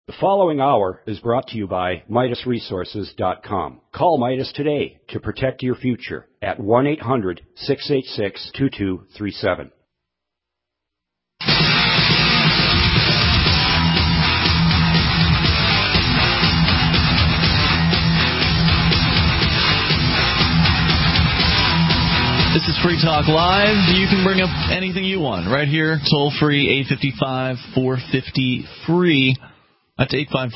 The following hour is brought to you by MidasResources.com. Call Midas today to protect your future at 1-800-686-2237. This is Free Talk Live. You can bring up anything you want right here, toll free, 855-450-FREE. That's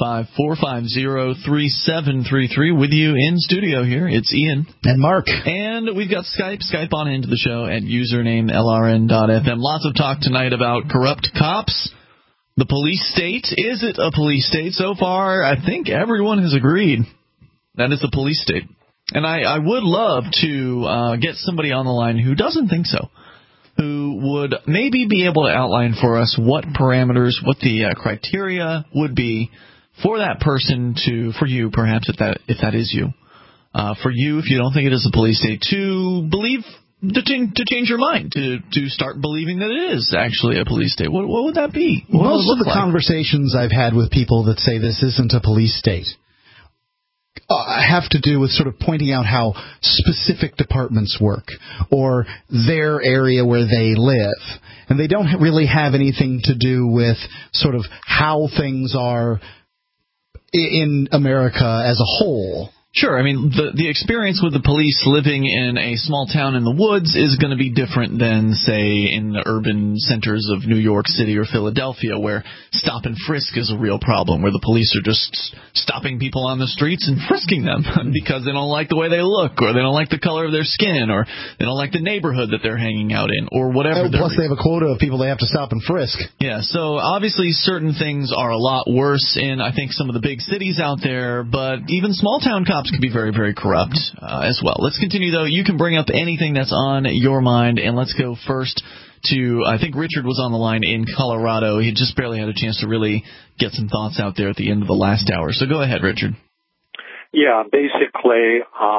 855-450-3733. With you in studio here, it's Ian. And Mark. And we've got Skype. Skype on into the show at username LRN.FM. Lots of talk tonight about corrupt cops. The police state. Is it a police state? So far, I think everyone has agreed that it's a police state. And I would love to get somebody on the line who doesn't think so, who would maybe be able to outline for us what parameters, what the criteria would be for that person for you, perhaps, if that is you. For you, if you don't think it is a police state, to believe, to change your mind, to start believing that it is actually a police state. What would that be? Most of the conversations I've had with people that say this isn't a police state have to do with sort of pointing out how specific departments work or their area where they live. And they don't really have anything to do with sort of how things are in America as a whole. Sure. I mean, the experience with the police living in a small town in the woods is going to be different than, say, in the urban centers of New York City or Philadelphia, where stop and frisk is a real problem, where the police are just stopping people on the streets and frisking them because they don't like the way they look, or they don't like the color of their skin, or they don't like the neighborhood that they're hanging out in, or whatever. Plus, they have a quota of people they have to stop and frisk. Yeah, so obviously certain things are a lot worse in, I think, some of the big cities out there, but even small-town cops can be very, very corrupt as well. Let's continue, though. You can bring up anything that's on your mind, and let's go first to, I think Richard was on the line in Colorado. He just barely had a chance to really get some thoughts out there at the end of the last hour. So go ahead, Richard. Yeah, basically,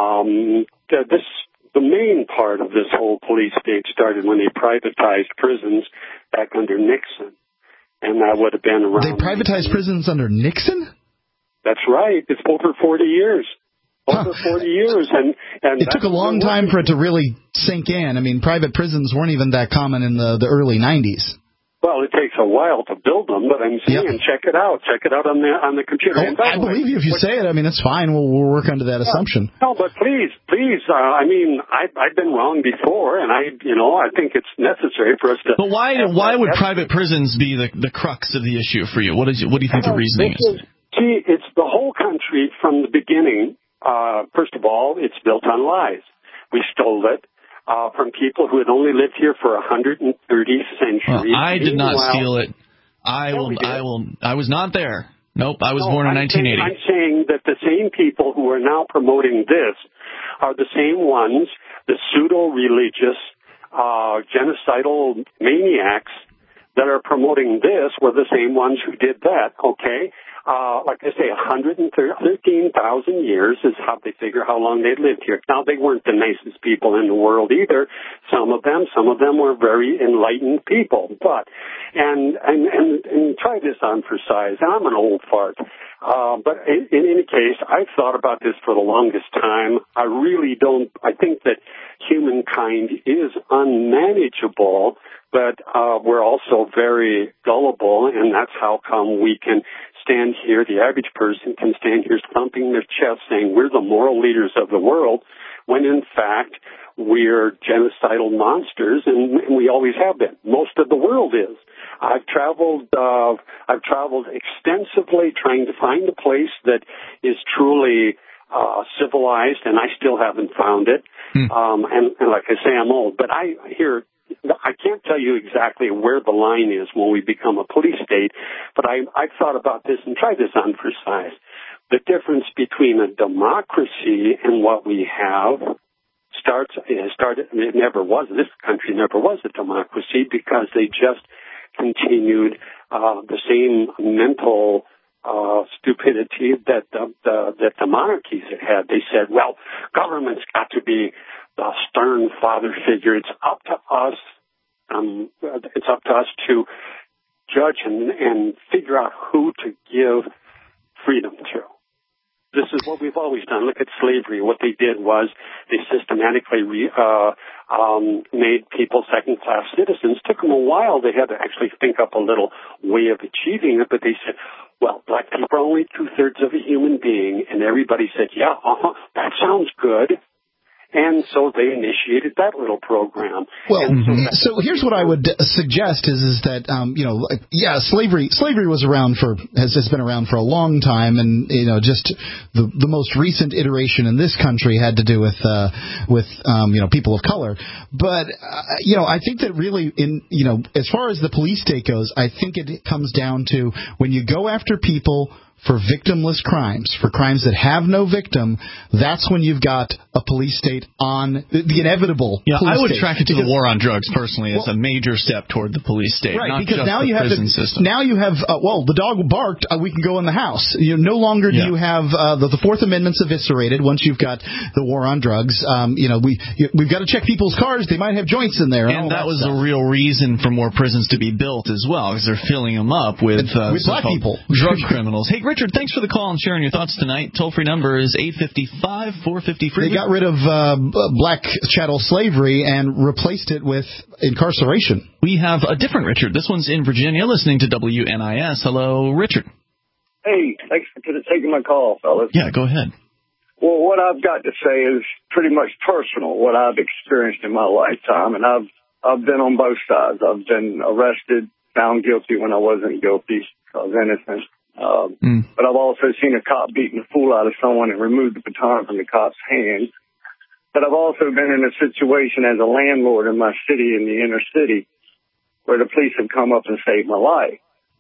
the main part of this whole police state started when they privatized prisons back under Nixon, and that would have been around... They privatized prisons under Nixon? That's right. It's over 40 years. Over 40 years. And it took a long time for it to really sink in. I mean, private prisons weren't even that common in the early 90s. Well, it takes a while to build them, but I'm saying, check it out. Check it out on the computer. Oh, I believe you if you say it. I mean, it's fine. We'll work under that assumption. No, but please. I mean, I've been wrong before, and I think it's necessary for us to. But why would private prisons be the crux of the issue for you? What do you think the reasoning is? See, it's the whole country from the beginning. First of all, it's built on lies. We stole it from people who had only lived here for 130 centuries. Well, I did not steal it. I was not there. Nope, I was born in 1980. I'm saying that the same people who are now promoting this are the same ones, the pseudo-religious, genocidal maniacs that are promoting this were the same ones who did that, okay? Like I say, 113,000 years is how they figure how long they lived here. Now, they weren't the nicest people in the world either. Some of them were very enlightened people. But, and try this on for size. I'm an old fart. But in any case, I've thought about this for the longest time. I think that humankind is unmanageable, but we're also very gullible, and that's how come we can stand here, the average person can stand here thumping their chest saying we're the moral leaders of the world, when in fact we're genocidal monsters, and we always have been. Most of the world is. I've traveled extensively trying to find a place that is truly civilized, and I still haven't found it. And like I say, I'm old, but I can't tell you exactly where the line is when we become a police state, but I've thought about this and tried this on for size. The difference between a democracy and what we have it never was. This country never was a democracy because they just continued the same mental stupidity that the monarchies had. They said, well, government's got to be the stern father figure. It's up to us. It's up to us to judge and figure out who to give always done. Look at slavery. What they did was they systematically made people second-class citizens. Took them a while. They had to actually think up a little way of achieving it, but they said, well, black people are only 2/3 of a human being, and everybody said, yeah, that sounds good. And so they initiated that little program. Well, so here's what I would suggest is that, slavery was around has been around for a long time. And, just the most recent iteration in this country had to do with people of color. But, I think that really as far as the police state goes, I think it comes down to when you go after people for victimless crimes, for crimes that have no victim, that's when you've got a police state on the inevitable. Yeah, police I would state. track it to the war on drugs personally as a major step toward the police state, right? Not Because just now the you have prison system. Now you have the dog barked. We can go in the house. No longer do you have the Fourth Amendment's eviscerated. Once you've got the war on drugs, we've got to check people's cars. They might have joints in there. And that was the real reason for more prisons to be built as well, because they're filling them up with black people, drug criminals. Hey, Richard, thanks for the call and sharing your thoughts tonight. Toll-free number is 855-450-FREE. They got rid of black chattel slavery and replaced it with incarceration. We have a different Richard. This one's in Virginia, listening to WNIS. Hello, Richard. Hey, thanks for taking my call, fellas. Yeah, go ahead. Well, what I've got to say is pretty much personal, what I've experienced in my lifetime, and I've been on both sides. I've been arrested, found guilty when I wasn't guilty. I was innocent. But I've also seen a cop beating the fool out of someone and remove the baton from the cop's hands. But I've also been in a situation as a landlord in my city, in the inner city, where the police have come up and saved my life.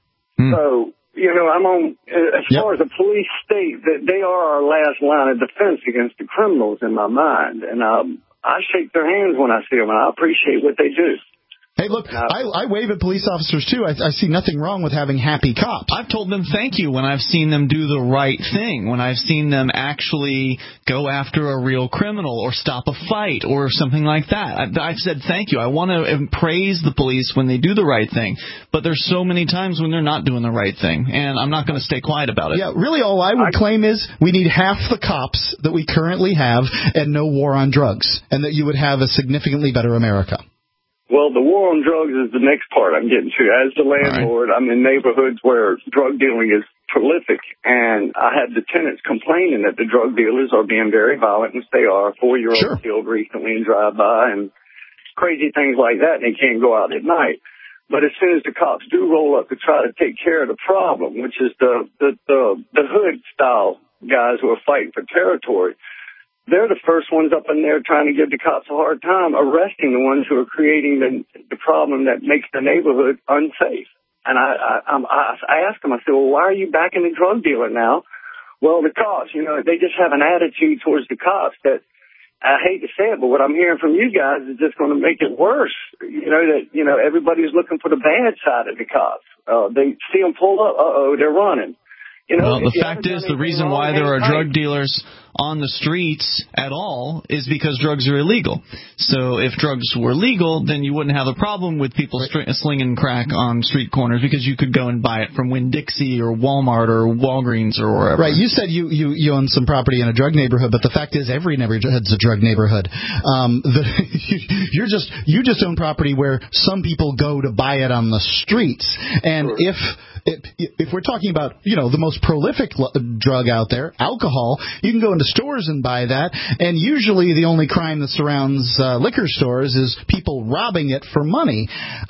So, I'm on, as far as the police state, that they are our last line of defense against the criminals in my mind. And I shake their hands when I see them, and I appreciate what they do. Hey, look, I wave at police officers, too. I see nothing wrong with having happy cops. I've told them thank you when I've seen them do the right thing, when I've seen them actually go after a real criminal or stop a fight or something like that. I've said thank you. I want to praise the police when they do the right thing, but there's so many times when they're not doing the right thing, and I'm not going to stay quiet about it. Yeah, really all I would claim is we need half the cops that we currently have and no war on drugs, and that you would have a significantly better America. Well, the war on drugs is the next part I'm getting to. As the landlord, I'm in neighborhoods where drug dealing is prolific, and I had the tenants complaining that the drug dealers are being very violent, which they are. A 4-year-old killed recently in drive-by and crazy things like that, and they can't go out at night. But as soon as the cops do roll up to try to take care of the problem, which is the hood-style guys who are fighting for territory, they're the first ones up in there trying to give the cops a hard time, arresting the ones who are creating the problem that makes the neighborhood unsafe. And I asked them, I said, well, why are you backing the drug dealer now? Well, the cops, they just have an attitude towards the cops that, I hate to say it, but what I'm hearing from you guys is just going to make it worse. Everybody's looking for the bad side of the cops. They see them pull up, they're running. Well, the fact is, the reason why there are drug dealers on the streets at all is because drugs are illegal. So if drugs were legal, then you wouldn't have a problem with people slinging crack on street corners, because you could go and buy it from Winn-Dixie or Walmart or Walgreens or wherever. Right. You said you own some property in a drug neighborhood, but the fact is every neighborhood's a drug neighborhood. You just own property where some people go to buy it on the streets. And if we're talking about, the most prolific drug out there, alcohol, you can go into stores and buy that, and usually the only crime that surrounds liquor stores is people robbing it for money.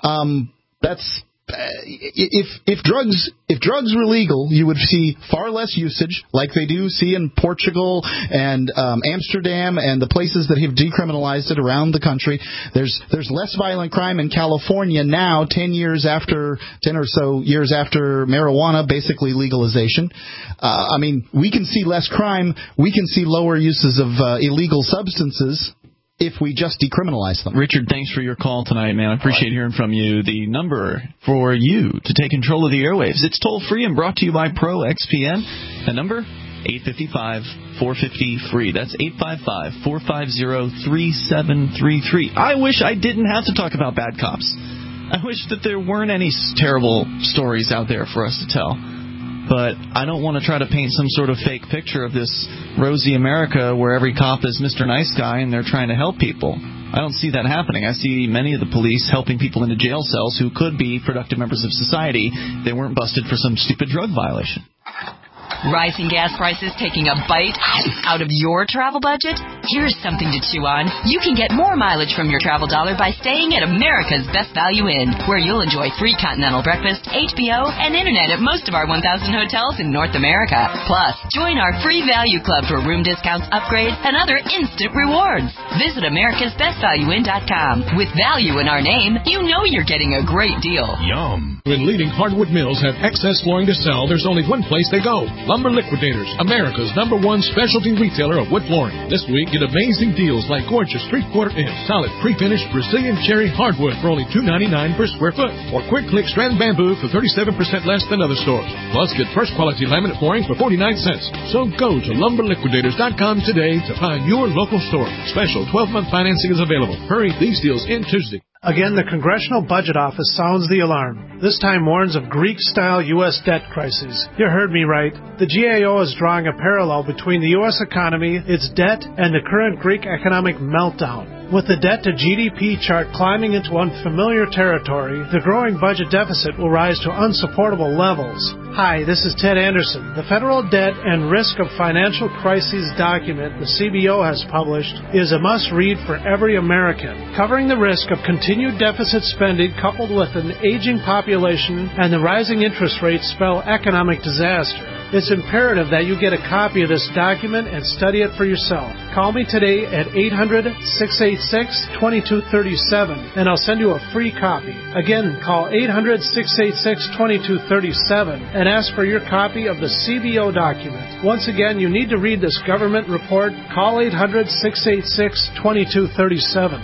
If drugs were legal, you would see far less usage, like they do see in Portugal and Amsterdam and the places that have decriminalized it around the country. There's less violent crime in California now, 10 or so years after marijuana basically legalization. We can see less crime. We can see lower uses of illegal substances if we just decriminalize them. Richard, thanks for your call tonight, man. I appreciate hearing from you. The number for you to take control of the airwaves, it's toll-free and brought to you by ProXPN. The number, 855-450-FREE. That's 855-450-3733. I wish I didn't have to talk about bad cops. I wish that there weren't any terrible stories out there for us to tell. but I don't want to try to paint some sort of fake picture of this rosy America where every cop is Mr. Nice Guy and they're trying to help people. I don't see that happening. I see many of the police helping people into jail cells who could be productive members of society if they weren't busted for some stupid drug violation. Rising gas prices taking a bite out of your travel budget? Here's something to chew on. You can get more mileage from your travel dollar by staying at America's Best Value Inn, where you'll enjoy free continental breakfast, HBO, and internet at most of our 1,000 hotels in North America. Plus, join our free value club for room discounts, upgrades, and other instant rewards. Visit americasbestvalueinn.com. With value in our name, you know you're getting a great deal. Yum. When leading hardwood mills have excess flooring to sell, there's only one place they go. Lumber Liquidators, America's #1 specialty retailer of wood flooring. This week, get amazing deals like gorgeous 3/4 inch solid pre-finished Brazilian cherry hardwood for only $2.99 per square foot, or quick click strand bamboo for 37% less than other stores. Plus, get first quality laminate flooring for 49 cents. So go to lumberliquidators.com today to find your local store. Special 12-month financing is available. Hurry, these deals end Tuesday. Again, the Congressional Budget Office sounds the alarm. This time warns of Greek-style U.S. debt crisis. You heard me right. The GAO is drawing a parallel between the U.S. economy, its debt, and the current Greek economic meltdown. With the debt-to-GDP chart climbing into unfamiliar territory, the growing budget deficit will rise to unsupportable levels. Hi, this is Ted Anderson. The Federal Debt and Risk of Financial Crises document the CBO has published is a must-read for every American, covering the risk of continued deficit spending coupled with an aging population and the rising interest rates spell economic disaster. It's imperative that you get a copy of this document and study it for yourself. Call me today at 800-686-2237, and I'll send you a free copy. Again, call 800-686-2237 and ask for your copy of the CBO document. Once again, you need to read this government report. Call 800-686-2237.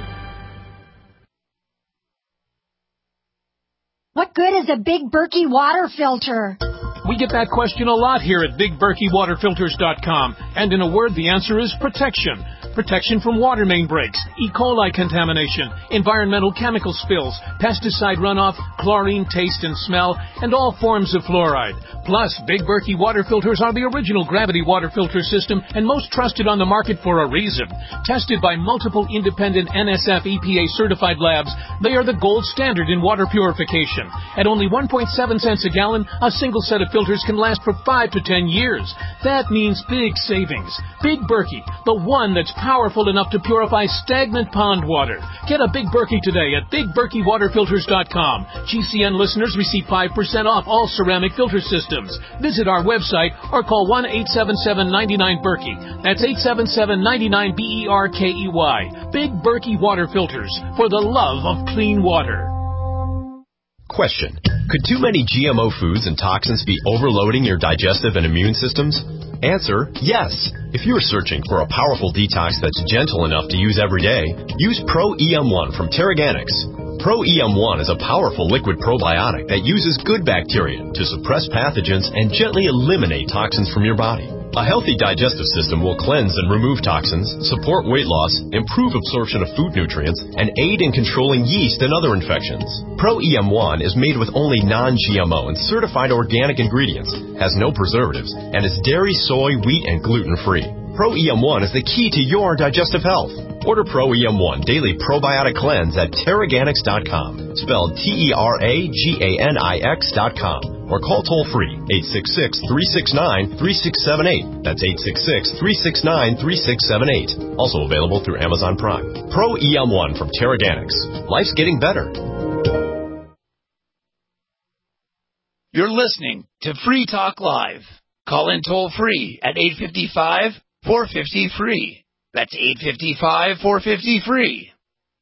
What good is a Big Berkey water filter? We get that question a lot here at BigBerkeyWaterFilters.com. And in a word, the answer is protection. Protection from water main breaks, E. coli contamination, environmental chemical spills, pesticide runoff, chlorine taste and smell, and all forms of fluoride. Plus, Big Berkey water filters are the original gravity water filter system and most trusted on the market for a reason. Tested by multiple independent NSF EPA certified labs, they are the gold standard in water purification. At only 1.7 cents a gallon, a single set of filters can last for 5 to 10 years. That means big savings. Big Berkey, the one that's powerful enough to purify stagnant pond water. Get a Big Berkey today at BigBerkeyWaterFilters.com. GCN listeners receive 5% off all ceramic filter systems. Visit our website or call 1-877-99-BERKEY. That's 877-99-BERKEY. Big Berkey Water Filters, for the love of clean water. Question: could too many GMO foods and toxins be overloading your digestive and immune systems? Answer: yes. If you're searching for a powerful detox that's gentle enough to use every day, use Pro EM1 from Teraganix. Pro EM1 is a powerful liquid probiotic that uses good bacteria to suppress pathogens and gently eliminate toxins from your body. A healthy digestive system will cleanse and remove toxins, support weight loss, improve absorption of food nutrients, and aid in controlling yeast and other infections. Pro EM1 is made with only non-GMO and certified organic ingredients, has no preservatives, and is dairy, soy, wheat, and gluten-free. Pro EM1 is the key to your digestive health. Order Pro EM1 Daily Probiotic Cleanse at Teraganix.com, spelled Teraganix.com, or call toll-free 866-369-3678. That's 866-369-3678. Also available through Amazon Prime. Pro EM1 from Teraganix. Life's getting better. You're listening to Free Talk Live. Call in toll-free at 855-450-FREE. That's 855-450-FREE.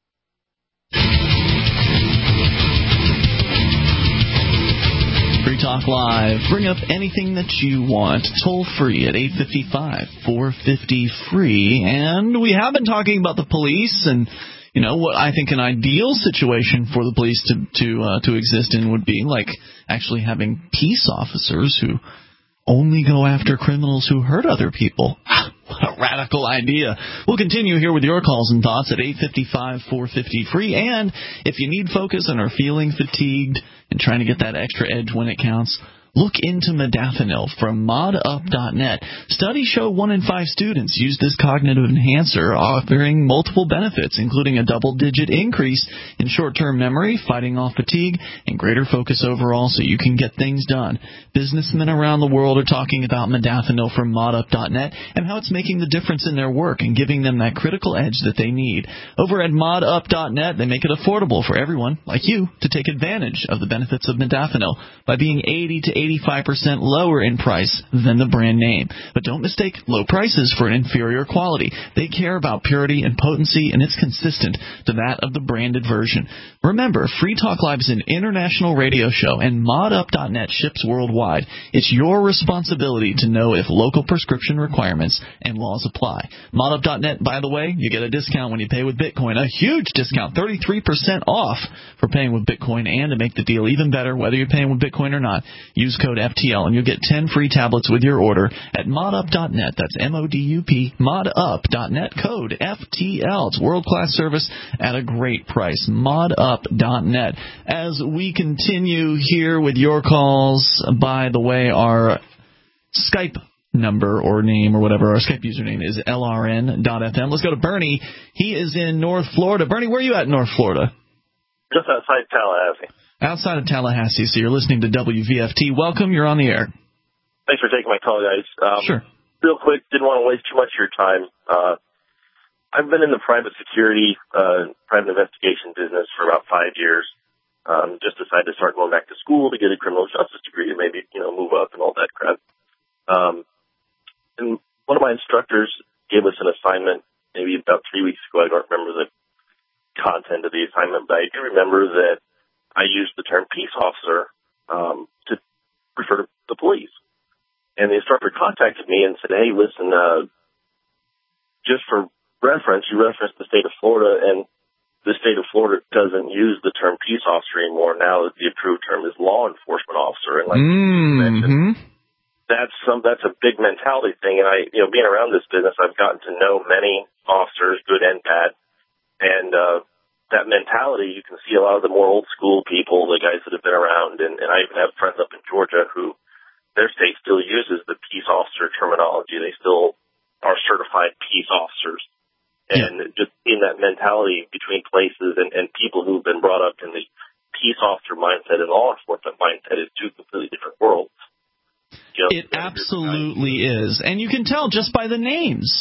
Free Talk Live. Bring up anything that you want. Toll free at 855-450-FREE. And we have been talking about the police and, you know, what I think an ideal situation for the police to exist in would be, like actually having peace officers who only go after criminals who hurt other people. What a radical idea. We'll continue here with your calls and thoughts at 855-450-FREE. And if you need focus and are feeling fatigued and trying to get that extra edge when it counts, Look into modafinil from modup.net. Studies show 1 in 5 students use this cognitive enhancer, offering multiple benefits, including a double-digit increase in short-term memory, fighting off fatigue, and greater focus overall so you can get things done. Businessmen around the world are talking about modafinil from modup.net and how it's making the difference in their work and giving them that critical edge that they need. Over at modup.net, they make it affordable for everyone, like you, to take advantage of the benefits of modafinil by being 80 to 85% lower in price than the brand name. But don't mistake low prices for an inferior quality. They care about purity and potency, and it's consistent to that of the branded version. Remember, Free Talk Live is an international radio show, and modup.net ships worldwide. It's your responsibility to know if local prescription requirements and laws apply. Modup.net, by the way, you get a discount when you pay with Bitcoin, a huge discount, 33% off for paying with Bitcoin, and to make the deal even better, whether you're paying with Bitcoin or not, use code FTL, and you'll get 10 free tablets with your order at modup.net. That's MODUP, modup.net, code FTL. It's world-class service at a great price, modup.net. As we continue here with your calls, by the way, our Skype number or name or whatever, our Skype username is LRN.FM. Let's go to Bernie. He is in North Florida. Bernie, where are you at in North Florida? Just outside Tallahassee. Outside of Tallahassee, so you're listening to WVFT. Welcome, you're on the air. Thanks for taking my call, guys. Sure. Real quick, didn't want to waste too much of your time. I've been in the private security, private investigation business for about 5 years. Just decided to start going back to school to get a criminal justice degree and maybe, move up and all that crap. And one of my instructors gave us an assignment maybe about 3 weeks ago. I don't remember the content of the assignment, but I do remember that I used the term peace officer to refer to the police. And the instructor contacted me and said, hey, listen, just for reference, you referenced the state of Florida, and the state of Florida doesn't use the term peace officer anymore. Now the approved term is law enforcement officer. And like you mentioned, that's a big mentality thing. And I, being around this business, I've gotten to know many officers, good and bad. And that mentality, you can see a lot of the more old school people, the guys that have been around. And I even have friends up in Georgia who their state still uses the peace officer terminology. They still are certified peace officers. And just in that mentality between places and people who've been brought up in the peace officer mindset and law enforcement mindset is two completely different worlds. It absolutely is, and you can tell just by the names.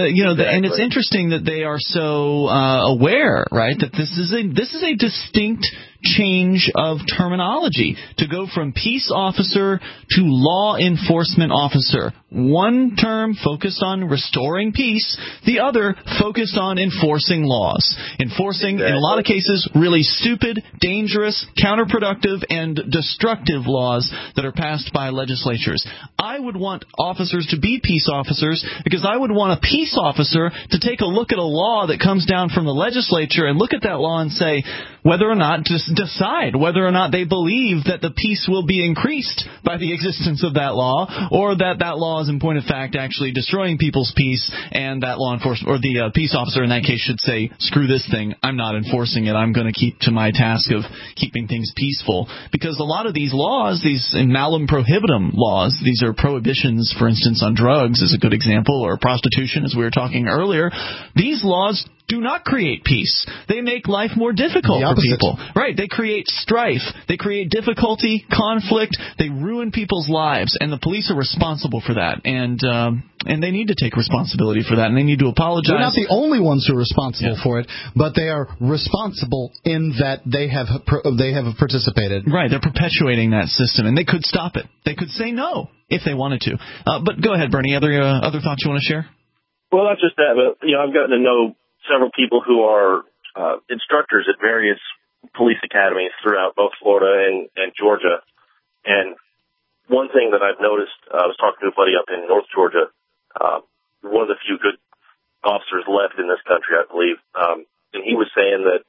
And it's interesting that they are so aware, right? That this is a distinct change of terminology to go from peace officer to law enforcement officer. One term focused on restoring peace, the other focused on enforcing laws. Enforcing, in a lot of cases, really stupid, dangerous, counterproductive, and destructive laws that are passed by legislatures. I would want officers to be peace officers because I would want a peace officer to take a look at a law that comes down from the legislature and look at that law and say whether or not, just decide whether or not they believe that the peace will be increased by the existence of that law, or that law is in point of fact actually destroying people's peace, and that law enforcement or the peace officer in that case should say, screw this thing, I'm not enforcing it, I'm going to keep to my task of keeping things peaceful. Because a lot of these laws, these malum prohibitum laws, these are prohibitions, for instance, on drugs is a good example, or prostitution as we were talking earlier. These laws do not create peace. They make life more difficult for people. Right. They create strife. They create difficulty, conflict. They ruin people's lives. And the police are responsible for that. And they need to take responsibility for that. And they need to apologize. They're not the only ones who are responsible for it, but they are responsible in that they have participated. Right. They're perpetuating that system. And they could stop it. They could say no if they wanted to. But go ahead, Bernie. Other thoughts you want to share? Well, not just that, but I've gotten to know several people who are instructors at various police academies throughout both Florida and Georgia. And one thing that I've noticed, I was talking to a buddy up in North Georgia, one of the few good officers left in this country, I believe, and he was saying that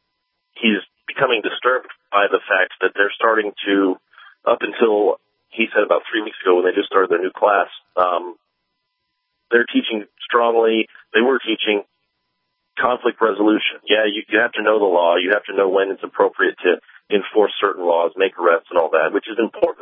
he's becoming disturbed by the fact that they're starting to, up until, he said about 3 weeks ago when they just started their new class, they're teaching strongly, they were teaching conflict resolution. Yeah, you have to know the law. You have to know when it's appropriate to enforce certain laws, make arrests and all that, which is important.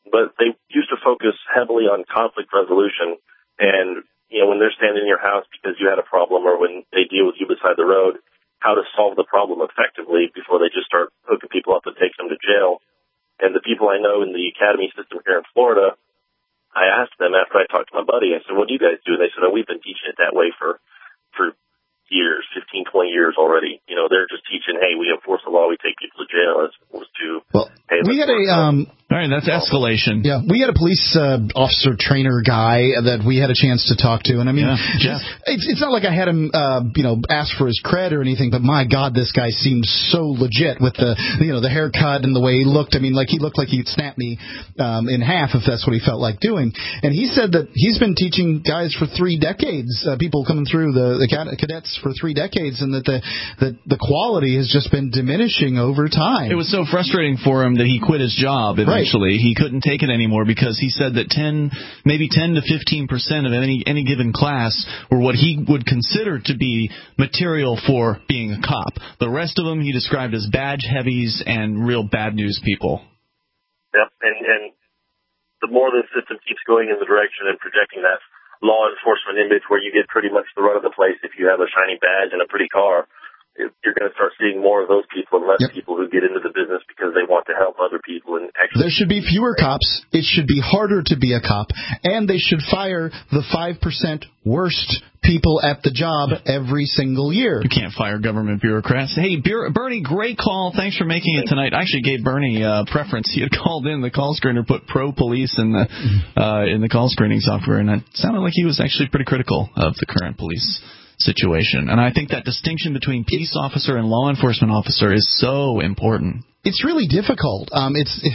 but they used to focus heavily on conflict resolution. And, when they're standing in your house because you had a problem, or when they deal with you beside the road, how to solve the problem effectively before they just start hooking people up and taking them to jail. And the people I know in the academy system here in Florida, I asked them after I talked to my buddy, I said, what do you guys do? And they said, we've been teaching it that way for years, 15, 20 years already. They're just teaching, hey, we enforce the law, we take people to jail, as opposed to, hey, we had all right, that's escalation. Yeah, we had a police officer trainer guy that we had a chance to talk to, and I mean, it's not like I had him, ask for his cred or anything, but my God, this guy seemed so legit with the haircut and the way he looked. I mean, he looked like he'd snap me in half if that's what he felt like doing. And he said that he's been teaching guys for 3 decades, people coming through the cadets for 3 decades, and that the quality has just been diminishing over time. It was so frustrating for him that he quit his job eventually. He couldn't take it anymore because he said that 10 to 15% of any given class were what he would consider to be material for being a cop. The rest of them he described as badge heavies and real bad news people. Yep, and the more the system keeps going in the direction and projecting that law enforcement image where you get pretty much the run of the place if you have a shiny badge and a pretty car, you're going to start seeing more of those people and less people who get into the business because they want to help other people. And actually, there should be fewer cops. It should be harder to be a cop, and they should fire the 5% worst people at the job every single year. You can't fire government bureaucrats. Hey, Bernie, great call. Thanks for making it tonight. I actually gave Bernie preference. He had called in. The call screener put pro-police in the call screening software, and it sounded like he was actually pretty critical of the current police situation. And I think that distinction between peace officer and law enforcement officer is so important. It's really difficult. I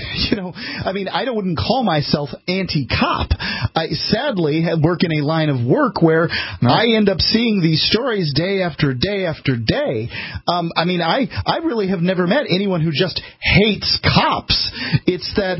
wouldn't call myself anti-cop. I sadly work in a line of work where I end up seeing these stories day after day after day. I really have never met anyone who just hates cops. It's that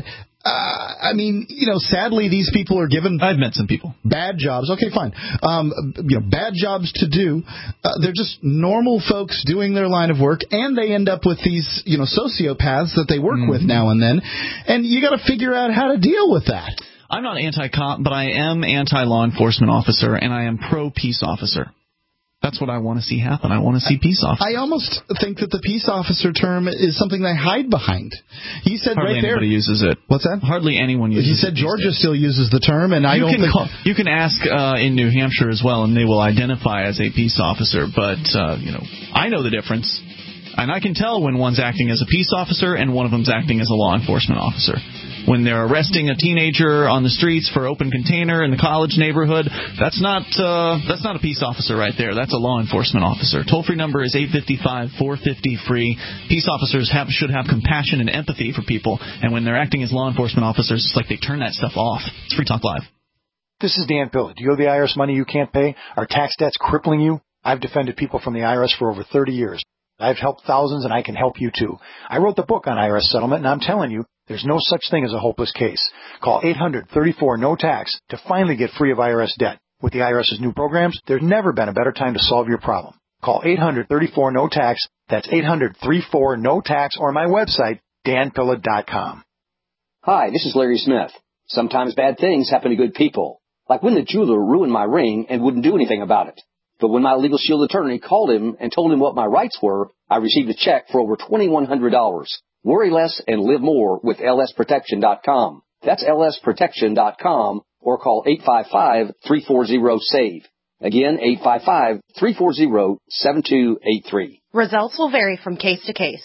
sadly, these people are given... I've met some people. Bad jobs. Okay, fine. Bad jobs to do. They're just normal folks doing their line of work, and they end up with these, sociopaths that they work with now and then, and you got to figure out how to deal with that. I'm not anti-cop, but I am anti-law enforcement officer, and I am pro-peace officer. That's what I want to see happen. I want to see peace officers. I almost think that the peace officer term is something they hide behind. He said Hardly right there. Hardly anybody uses it. What's that? Hardly anyone uses it. He said Georgia still uses the term, and I don't think... You can ask in New Hampshire as well, and they will identify as a peace officer. But, I know the difference. And I can tell when one's acting as a peace officer and one of them's acting as a law enforcement officer. When they're arresting a teenager on the streets for open container in the college neighborhood, that's not a peace officer right there. That's a law enforcement officer. Toll-free number is 855-450-FREE. Peace officers should have compassion and empathy for people, and when they're acting as law enforcement officers, it's like they turn that stuff off. It's Free Talk Live. This is Dan Pilla. Do you owe the IRS money you can't pay? Are tax debts crippling you? I've defended people from the IRS for over 30 years. I've helped thousands, and I can help you too. I wrote the book on IRS settlement, and I'm telling you, there's no such thing as a hopeless case. Call 800-34-NO-TAX to finally get free of IRS debt. With the IRS's new programs, there's never been a better time to solve your problem. Call 800-34-NO-TAX. That's 800-34-NO-TAX, or my website, danpilla.com. Hi, this is Larry Smith. Sometimes bad things happen to good people. Like when the jeweler ruined my ring and wouldn't do anything about it. But when my Legal Shield attorney called him and told him what my rights were, I received a check for over $2,100. Worry less and live more with lsprotection.com. That's lsprotection.com, or call 855-340-SAVE. Again, 855-340-7283. Results will vary from case to case.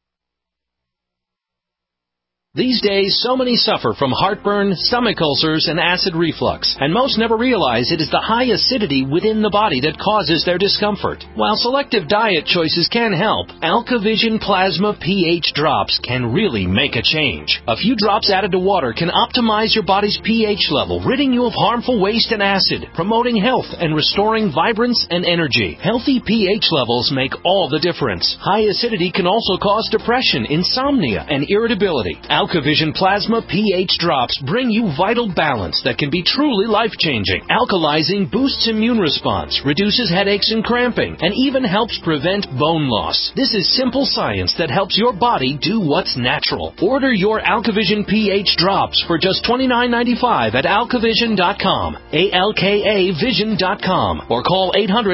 These days, so many suffer from heartburn, stomach ulcers, and acid reflux, and most never realize it is the high acidity within the body that causes their discomfort. While selective diet choices can help, AlkaVision Plasma pH drops can really make a change. A few drops added to water can optimize your body's pH level, ridding you of harmful waste and acid, promoting health and restoring vibrance and energy. Healthy pH levels make all the difference. High acidity can also cause depression, insomnia, and irritability. AlkaVision Plasma pH drops bring you vital balance that can be truly life-changing. Alkalizing boosts immune response, reduces headaches and cramping, and even helps prevent bone loss. This is simple science that helps your body do what's natural. Order your AlkaVision pH drops for just $29.95 at alkavision.com, ALKAvision.com, or call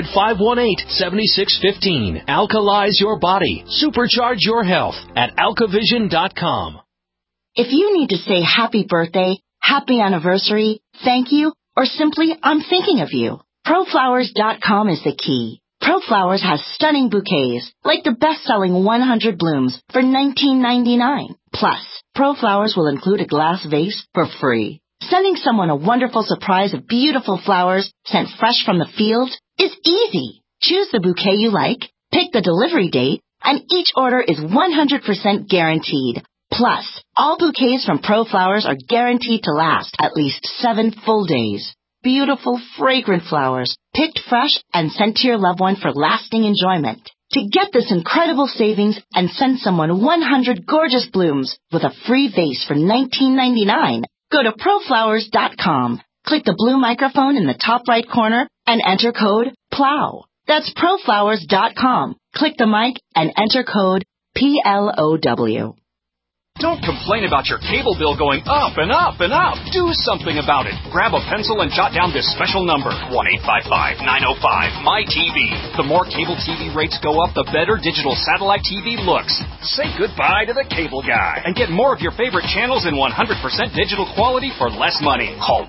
800-518-7615. Alkalize your body. Supercharge your health at alkavision.com. If you need to say happy birthday, happy anniversary, thank you, or simply I'm thinking of you, ProFlowers.com is the key. ProFlowers has stunning bouquets, like the best-selling 100 blooms for $19.99. Plus, ProFlowers will include a glass vase for free. Sending someone a wonderful surprise of beautiful flowers sent fresh from the field is easy. Choose the bouquet you like, pick the delivery date, and each order is 100% guaranteed. Plus, all bouquets from ProFlowers are guaranteed to last at least 7 full days. Beautiful, fragrant flowers, picked fresh and sent to your loved one for lasting enjoyment. To get this incredible savings and send someone 100 gorgeous blooms with a free vase for $19.99, go to ProFlowers.com. Click the blue microphone in the top right corner and enter code PLOW. That's ProFlowers.com. Click the mic and enter code PLOW. Don't complain about your cable bill going up and up and up. Do something about it. Grab a pencil and jot down this special number, 1-855-905-MY-TV. The more cable TV rates go up, the better digital satellite TV looks. Say goodbye to the cable guy and get more of your favorite channels in 100% digital quality for less money. Call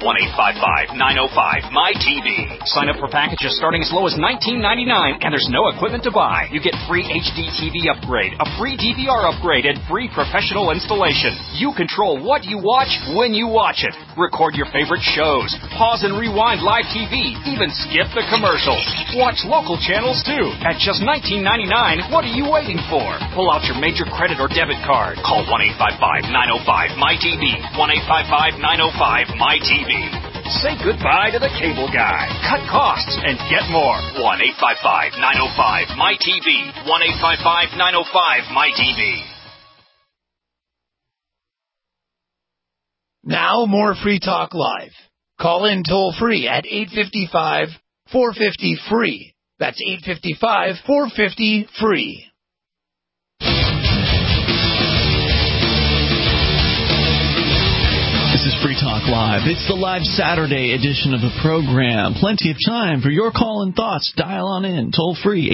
1-855-905-MY-TV. Sign up for packages starting as low as $19.99, and there's no equipment to buy. You get free HD TV upgrade, a free DVR upgrade, and free professional installation. You control what you watch when you watch it. Record your favorite shows. Pause and rewind live TV. Even skip the commercials. Watch local channels too. At just $19.99, what are you waiting for? Pull out your major credit or debit card. Call 1-855-905-MY-TV. 1-855-905-MY-TV. Say goodbye to the cable guy. Cut costs and get more. 1-855-905-MY-TV. 1-855-905-MY-TV. Now more Free Talk Live. Call in toll free at 855-450-FREE. That's 855-450-FREE. This is Free Talk Live. It's the live Saturday edition of the program. Plenty of time for your call and thoughts. Dial on in. Toll free,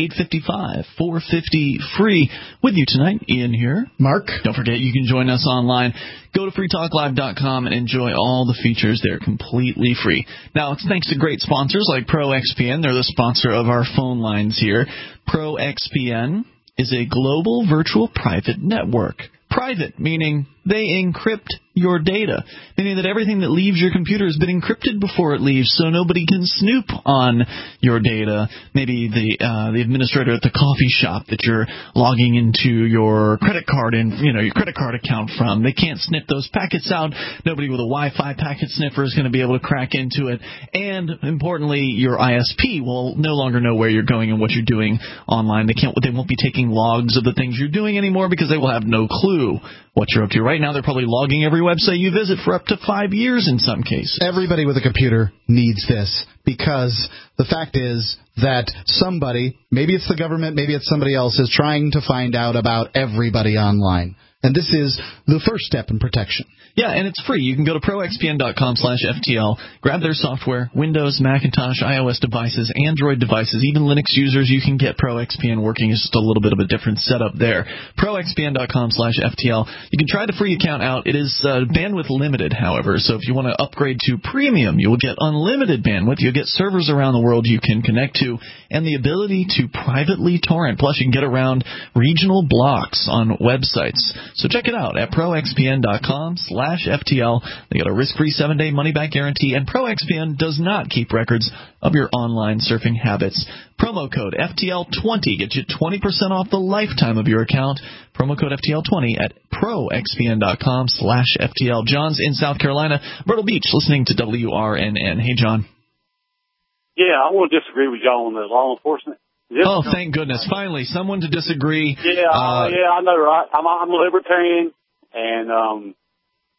855-450-FREE. With you tonight, Ian here. Mark. Don't forget, you can join us online. Go to freetalklive.com and enjoy all the features. They're completely free. Now, it's thanks to great sponsors like ProXPN. They're the sponsor of our phone lines here. ProXPN is a global virtual private network. Private, meaning they encrypt your data, meaning that everything that leaves your computer has been encrypted before it leaves, so nobody can snoop on your data. Maybe the administrator at the coffee shop that you're logging into your credit card your credit card account from. They can't snip those packets out. Nobody with a Wi-Fi packet sniffer is going to be able to crack into it. And importantly, your ISP will no longer know where you're going and what you're doing online. They won't be taking logs of the things you're doing anymore because they will have no clue what you're up to. Right now, they're probably logging every website you visit for up to 5 years in some cases. Everybody with a computer needs this because the fact is that somebody, maybe it's the government, maybe it's somebody else, is trying to find out about everybody online. And this is the first step in protection. Yeah, and it's free. You can go to proxpn.com/FTL, grab their software, Windows, Macintosh, iOS devices, Android devices, even Linux users. You can get ProXPN working. It's just a little bit of a different setup there. proxpn.com/FTL. You can try the free account out. It is bandwidth limited, however, so if you want to upgrade to premium, you will get unlimited bandwidth. You'll get servers around the world you can connect to, and the ability to privately torrent. Plus, you can get around regional blocks on websites. So check it out at proxpn.com/FTL. They got a risk-free 7-day money-back guarantee, and ProXPN does not keep records of your online surfing habits. Promo code FTL20 gets you 20% off the lifetime of your account. Promo code FTL20 at proxpn.com/FTL. John's in South Carolina, Myrtle Beach, listening to WRNN. Hey, John. Yeah, I want to disagree with y'all on the law enforcement. Oh, thank goodness. Finally, someone to disagree. Yeah, I know, right? I'm a libertarian, and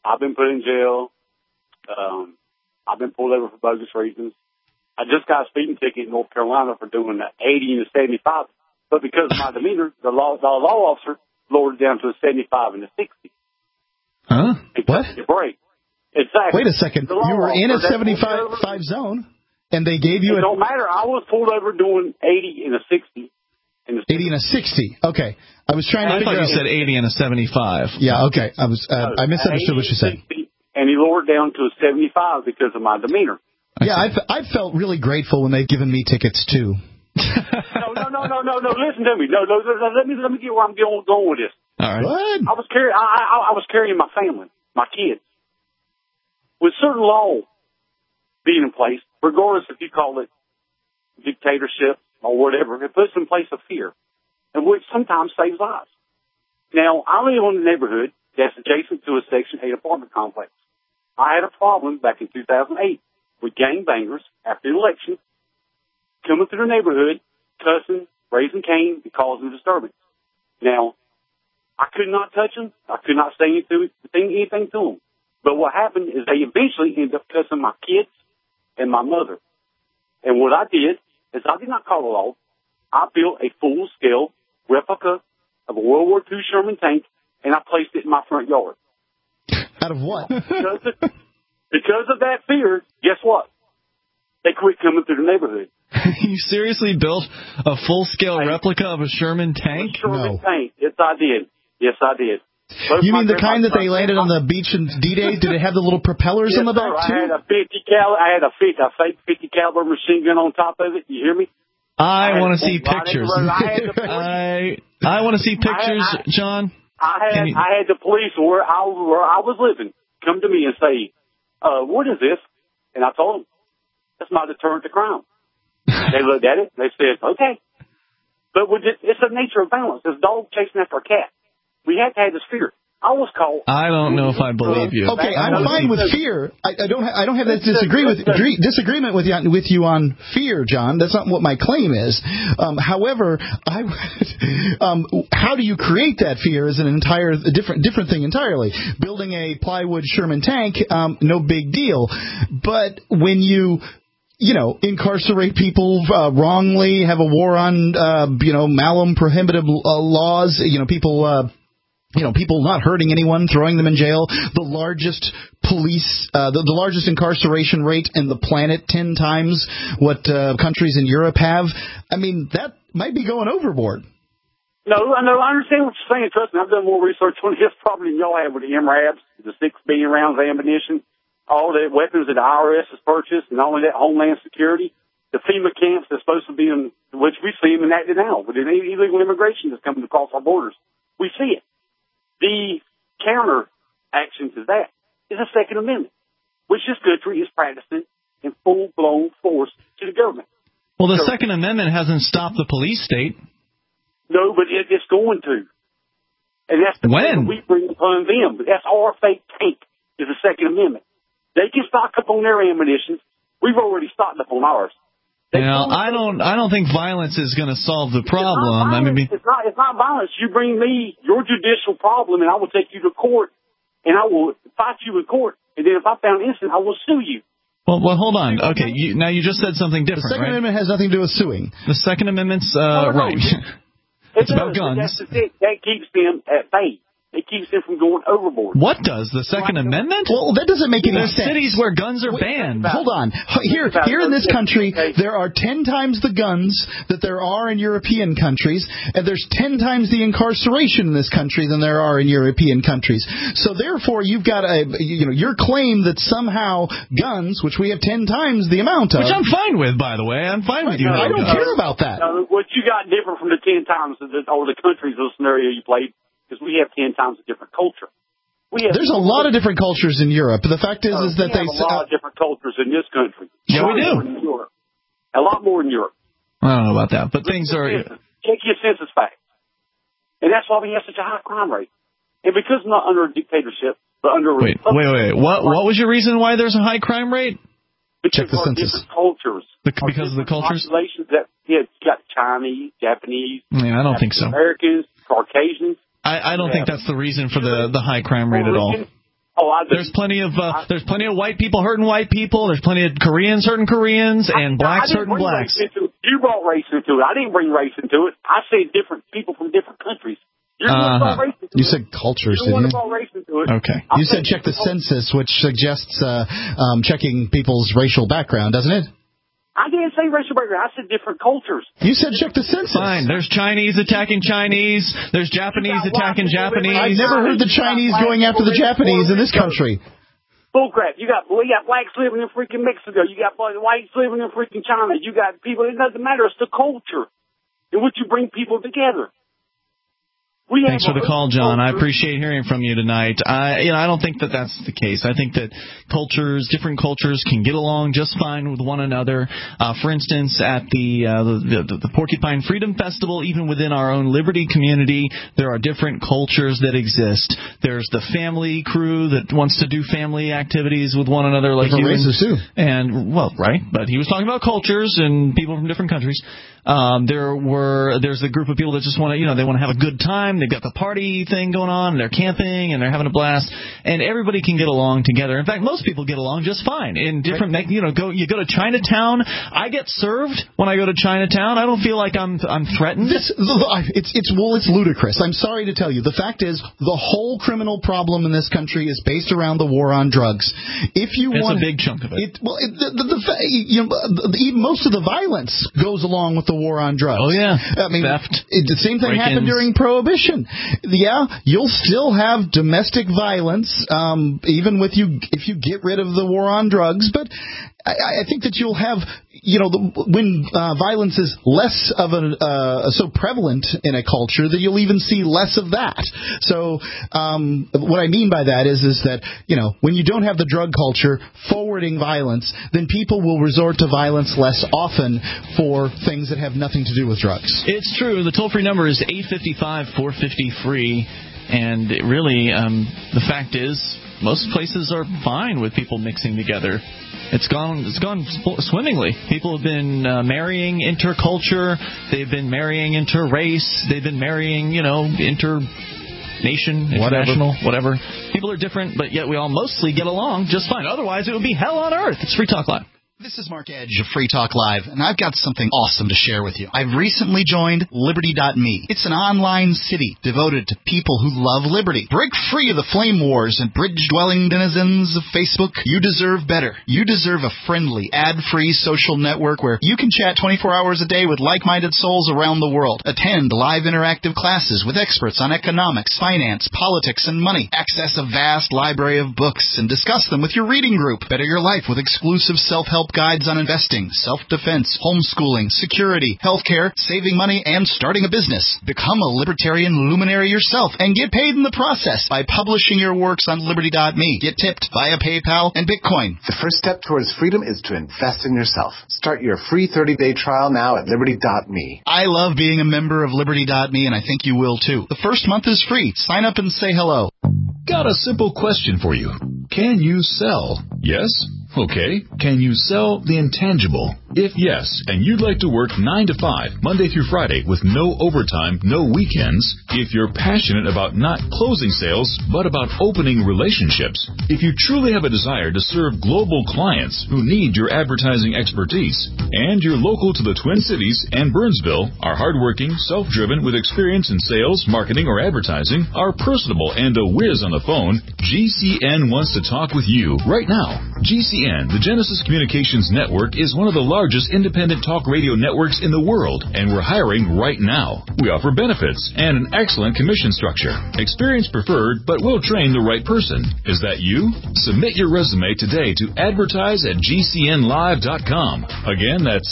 I've been put in jail. I've been pulled over for bogus reasons. I just got a speeding ticket in North Carolina for doing the 80 and the 75. But because of my demeanor, the law officer lowered it down to a 75 and a 60. Huh? What? Your break. Exactly. Wait a second. You were in a 75 zone, and they gave you it don't matter. I was pulled over doing 80 and a 60. 80 and a 60. Okay. I was trying to figure out. I thought you said 80 and a 75. Yeah, okay. I misunderstood what you said. 60, and he lowered down to a 75 because of my demeanor. Yeah, I felt really grateful when they've given me tickets, too. No. Listen to me. No. Let me get where I'm going with this. All right. What? I was carrying my family, my kids. With certain law being in place, regardless if you call it dictatorship or whatever, it puts in place a fear, and which sometimes saves lives. Now, I live in a neighborhood that's adjacent to a Section 8 apartment complex. I had a problem back in 2008 with gangbangers after the election coming through the neighborhood, cussing, raising Cain, and causing disturbance. Now, I could not touch them. I could not say anything to them. But what happened is they eventually ended up cussing my kids and my mother. And what I did is I did not call the law. I built a full-scale replica of a World War II Sherman tank, and I placed it in my front yard. Out of what? Because of that fear, guess what? They quit coming through the neighborhood. You seriously built a full-scale replica of a Sherman tank? Sherman tank. Yes, I did. You mean the kind that they landed on the beach in D-Day? Did it have the little propellers on the back, too? I had a fake 50 caliber machine gun on top of it. You hear me? I want to see pictures. I want to see pictures, John. I had the police where I was living come to me and say, what is this? And I told them, that's my deterrent to crime. They looked at it. They said, okay. But it's the nature of balance. This dog chasing after a cat. We have to have this fear. I was called. I don't know if I believe you. Okay, I'm fine with fear. I don't have that disagreement with you on fear, John. That's not what my claim is. However, how do you create that fear is a different thing entirely. Building a plywood Sherman tank, no big deal. But when you incarcerate people wrongly, have a war on malum prohibitive laws, people not hurting anyone, throwing them in jail, the largest the largest incarceration rate in the planet, 10 times what countries in Europe have. I mean, that might be going overboard. No, I understand what you're saying. Trust me, I've done more research on this probably than y'all have with the MRAPs, the 6 billion rounds of ammunition, all the weapons that the IRS has purchased, and all of that Homeland Security, the FEMA camps that's supposed to be in, which we see them enacted now, with the illegal immigration that's coming across our borders. We see it. The counter action to that is a Second Amendment, which this country is practicing in full-blown force to the government. Well, the Second Amendment hasn't stopped the police state. No, but it's going to. And that's the thing that we bring upon them. But that's our fake tank is the Second Amendment. They can stock up on their ammunition. We've already stocked up on ours. I don't think violence is going to solve the problem. It's not violence. You bring me your judicial problem, and I will take you to court, and I will fight you in court. And then if I found innocent, I will sue you. Well, hold on. Okay, now you just said something different, right? The Second Amendment has nothing to do with suing. The Second Amendment's right. It's about guns. That keeps them at bay. It keeps them from going overboard. What does? The Second Amendment? Well, that doesn't make any sense. There's cities where guns are banned. Hold on. Here in this country, there are 10 times the guns that there are in European countries, and there's 10 times the incarceration in this country than there are in European countries. So therefore, you've got your claim that somehow guns, which we have 10 times the amount of, which I'm fine with, by the way. I'm fine with you. I don't care about that. What you got different from the 10 times or the countries of the scenario you played. Because we have 10 times a different culture. There's a lot of different cultures in Europe. The fact is that we have a lot of different cultures in this country. Yeah, we do. A lot more in Europe. I don't know about that, but things are. Take your census facts, and that's why we have such a high crime rate. And because not under a dictatorship, but under a wait. What was your reason why there's a high crime rate? Check the census. Cultures. Because of the cultures. Populations that you got Chinese, Japanese. Yeah, I don't think so. Americans, Caucasians. I don't think that's the reason for the high crime rate at all. There's plenty of white people hurting white people. There's plenty of Koreans hurting Koreans and blacks hurting blacks. You brought race into it. I didn't bring race into it. I said different people from different countries. You said cultures, didn't you? Okay. You said check the census, which suggests checking people's racial background, doesn't it? I didn't say racial background. I said different cultures. You said check the census. Fine. There's Chinese attacking Chinese. There's Japanese attacking Japanese. I've never heard the Chinese going after the Japanese in this country. Bullcrap. You got blacks living in freaking Mexico. You got whites living in freaking China. You got people. It doesn't matter. It's the culture in which you bring people together. Thanks for the call, John. I appreciate hearing from you tonight. I don't think that that's the case. I think that different cultures can get along just fine with one another. For instance, at the Porcupine Freedom Festival, even within our own Liberty community, there are different cultures that exist. There's the family crew that wants to do family activities with one another, like you. Races too. Right. But he was talking about cultures and people from different countries. There's a group of people that just want to, they want to have a good time. They've got the party thing going on, and they're camping, and they're having a blast, and everybody can get along together. In fact, most people get along just fine. In different, you go to Chinatown. I get served when I go to Chinatown. I don't feel like I'm threatened. It's ludicrous. I'm sorry to tell you. The fact is, the whole criminal problem in this country is based around the war on drugs. It's a big chunk of it. Most of the violence goes along with the war on drugs. Oh yeah, I mean, theft. The same thing happened during Prohibition. Yeah, you'll still have domestic violence, even if you get rid of the war on drugs. But I think that you'll have, when violence is less of so prevalent in a culture, that you'll even see less of that. So what I mean by that is that, when you don't have the drug culture forwarding violence, then people will resort to violence less often for things that have nothing to do with drugs. It's true. The toll-free number is 855-450-FREE. And really, the fact is, most places are fine with people mixing together. It's gone swimmingly. People have been marrying interculture. They've been marrying interrace. They've been marrying, nation, international, whatever. People are different, but yet we all mostly get along just fine. Otherwise, it would be hell on earth. It's Free Talk Live. This is Mark Edge of Free Talk Live, and I've got something awesome to share with you. I've recently joined Liberty.me. It's an online city devoted to people who love liberty. Break free of the flame wars and bridge-dwelling denizens of Facebook. You deserve better. You deserve a friendly, ad-free social network where you can chat 24 hours a day with like-minded souls around the world. Attend live interactive classes with experts on economics, finance, politics, and money. Access a vast library of books and discuss them with your reading group. Better your life with exclusive self-help guides on investing, self-defense, homeschooling, security, healthcare, saving money, and starting a business. Become a libertarian luminary yourself and get paid in the process by publishing your works on Liberty.me. Get tipped via PayPal and Bitcoin. The first step towards freedom is to invest in yourself. Start your free 30-day trial now at Liberty.me. I love being a member of Liberty.me, and I think you will too. The first month is free. Sign up and say hello. Got a simple question for you. Can you sell? Yes? Okay. Can you sell the intangible? If yes, and you'd like to work 9 to 5, Monday through Friday, with no overtime, no weekends, if you're passionate about not closing sales, but about opening relationships, if you truly have a desire to serve global clients who need your advertising expertise, and you're local to the Twin Cities and Burnsville, are hardworking, self-driven, with experience in sales, marketing, or advertising, are personable, and a whiz on the phone, GCN wants to talk with you right now. GCN, the Genesis Communications Network, is one of the largest independent talk radio networks in the world, and we're hiring right now. We offer benefits and an excellent commission structure. Experience preferred, but we'll train the right person. Is that you? Submit your resume today to advertise@gcnlive.com. Again, that's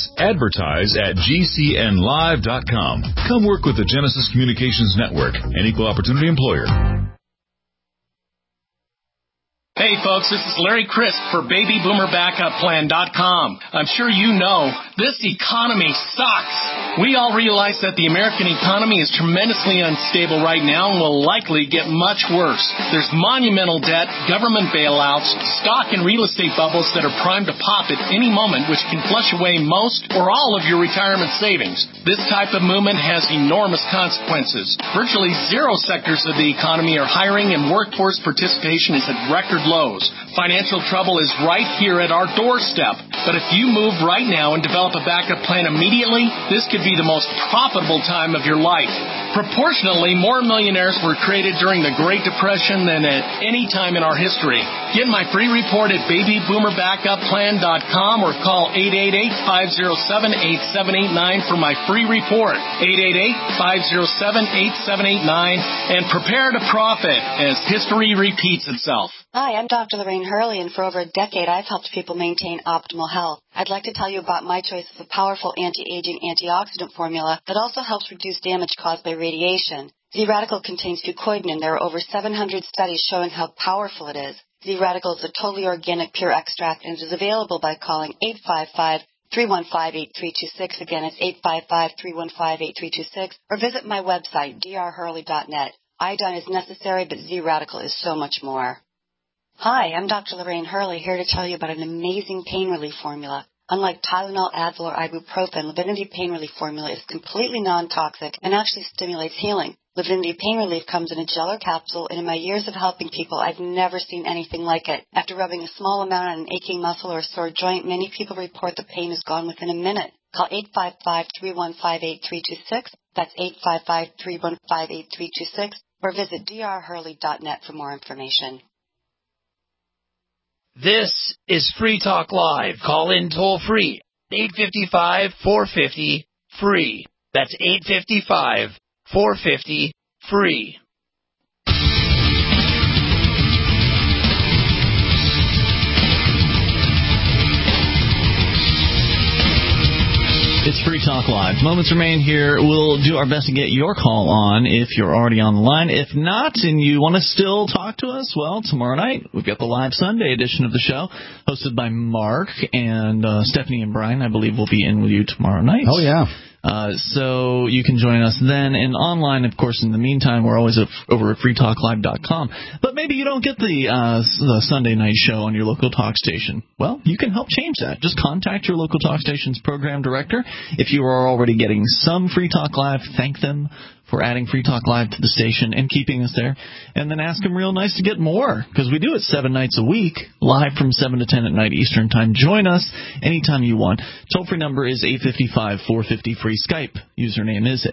advertise@gcnlive.com. Come work with the Genesis Communications Network, an equal opportunity employer. Hey folks, this is Larry Crisp for BabyBoomerBackupPlan.com. I'm sure you know this economy sucks. We all realize that the American economy is tremendously unstable right now and will likely get much worse. There's monumental debt, government bailouts, stock and real estate bubbles that are primed to pop at any moment, which can flush away most or all of your retirement savings. This type of movement has enormous consequences. Virtually zero sectors of the economy are hiring, and workforce participation is at record lows. Financial trouble is right here at our doorstep. But if you move right now and develop a backup plan immediately, this could be the most profitable time of your life. Proportionally, more millionaires were created during the Great Depression than at any time in our history. Get my free report at BabyBoomerBackupPlan.com or call 888-507-8789 for my free report. 888-507-8789 and prepare to profit as history repeats itself. Hi, I'm Dr. Lorraine Hurley, and for over a decade I've helped people maintain optimal health. I'd like to tell you about my choice of a powerful anti-aging antioxidant formula that also helps reduce damage caused by radiation. Z-Radical contains fucoidan, and there are over 700 studies showing how powerful it is. Z-Radical is a totally organic pure extract, and it is available by calling 855-315-8326. Again, it's 855-315-8326, or visit my website, drhurley.net. Iodine is necessary, but Z-Radical is so much more. Hi, I'm Dr. Lorraine Hurley, here to tell you about an amazing pain relief formula. Unlike Tylenol, Advil, or ibuprofen, Livinity Pain Relief formula is completely non-toxic and actually stimulates healing. Livinity Pain Relief comes in a gel or capsule, and in my years of helping people, I've never seen anything like it. After rubbing a small amount on an aching muscle or a sore joint, many people report the pain is gone within a minute. Call 855-315-8326. That's 855-315-8326. Or visit drhurley.net for more information. This is Free Talk Live. Call in toll free. 855-450-FREE. That's 855-450-FREE. It's Free Talk Live. Moments remain here. We'll do our best to get your call on if you're already on the line. If not, and you want to still talk to us, well, tomorrow night we've got the live Sunday edition of the show, hosted by Mark, and Stephanie and Brian, I believe, will be in with you tomorrow night. Oh, yeah. So you can join us then, and online, of course. In the meantime, we're always over at freetalklive.com. But maybe you don't get the Sunday night show on your local talk station. Well, you can help change that. Just contact your local talk station's program director. If you are already getting some Free Talk Live, thank them for adding Free Talk Live to the station and keeping us there. And then ask them real nice to get more, because we do it 7 nights a week, live from 7 to 10 at night Eastern Time. Join us anytime you want. Toll-free number is 855-450-FREE. Skype username is